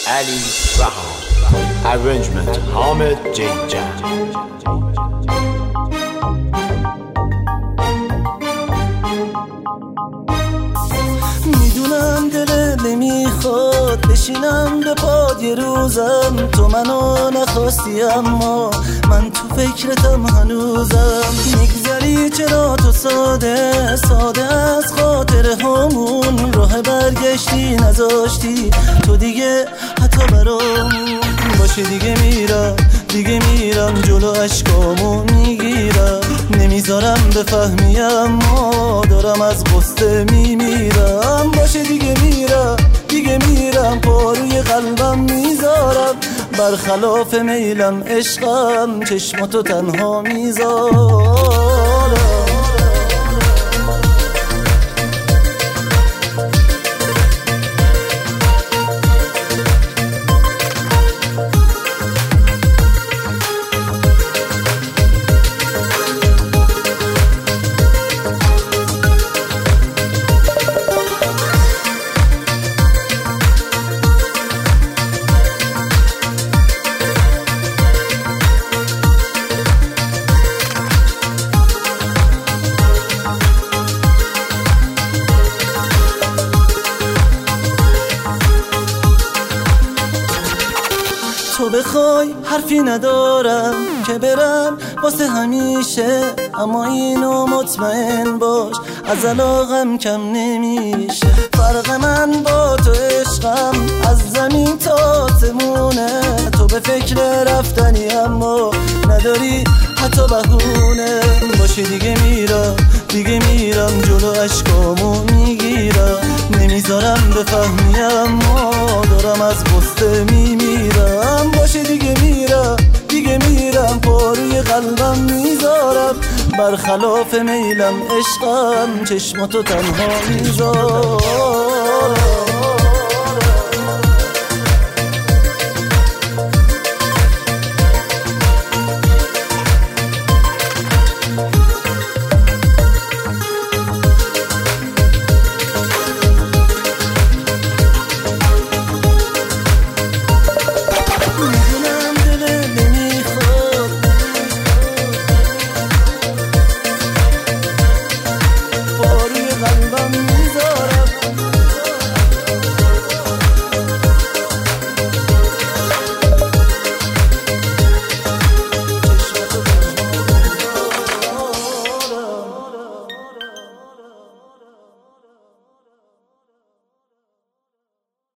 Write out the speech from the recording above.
Ali Raham. Arrangement Hamid Jinjan. میدونم دلت نمیخواد بشینم به پاد یه روزم، تو منو نخواستی اما من تو فکرتم هنوزم. میگذری چرا تو ساده ساده از خاطر همون راه برگشتی نذاشتی تو دیگه حتی برامون باشه. دیگه میرم جلو عشقامو میگیرم، نمیذارم بفهمی اما دارم از غصه میمیرم. باشه دیگه میرم پاروی قلبم میذارم، برخلاف میلم عشقم چشماتو تنها میذارم. تو بخوای حرفی ندارم که برم واسه همیشه، اما اینو مطمئن باش از علاقم کم نمیشه. فرق من با تو عشقم از زمین تا آسمونه، تو به فکر رفتنی اما نداری حتی بهونه. باشه دیگه میرم جلو عشقامو میگیرم، نمیذارم بفهمی اما دارم از غصه میمیرم. باشه دیگه میرم پاروی قلبم میذارم، برخلاف میلم عشقم چشماتو تنها میذارم.